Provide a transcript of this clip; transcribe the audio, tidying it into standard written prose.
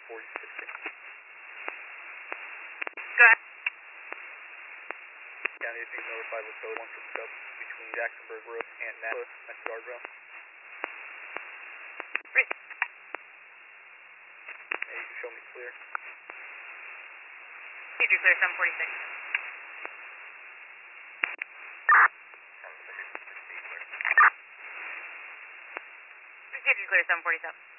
Go ahead. County, if you can notify Lakota 1 from Sub between Jacksonburg Road and Napa, that's guardrail. Great. And you can show me clear. Please do clear 746. Proceed to clear 747.